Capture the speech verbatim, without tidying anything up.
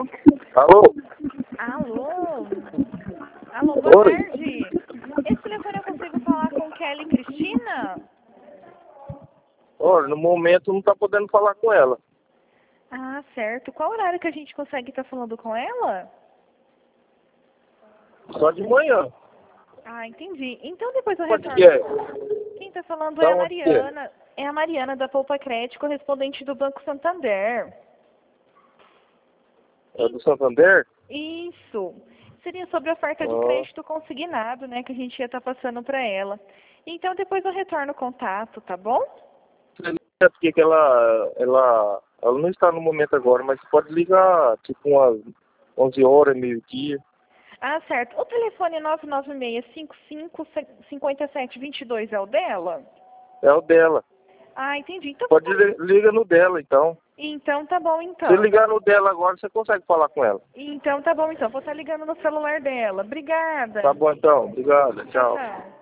Alô? Alô? Alô, boa Oi. tarde. Esse telefone eu consigo falar com Kelly Cristina? Olha, no momento não tá podendo falar com ela. Ah, certo. Qual horário que a gente consegue estar falando com ela? Só de manhã. Ah, entendi. Então depois eu Pode retorno. que é? Quem está falando Da é a onde que é? Mariana. É a Mariana da Poupa Crédito, correspondente do Banco Santander. É do Santander? Isso. Seria sobre a oferta de Ah, crédito consignado, né, que a gente ia estar passando para ela. Então depois eu retorno o contato, tá bom? é porque que ela, ela, ela não está no momento agora, mas pode ligar tipo umas onze horas, meio-dia. Ah, certo. O telefone nove nove seis, cinco cinco, cinco sete dois dois é o dela? É o dela. Ah, entendi. Então, Pode li- liga no dela, então. então tá bom, Se então. ligar no dela agora, você consegue falar com ela. Então tá bom, então. Vou estar ligando no celular dela. Obrigada. Tá bom, então. Obrigado. Tchau, Tchau. tchau.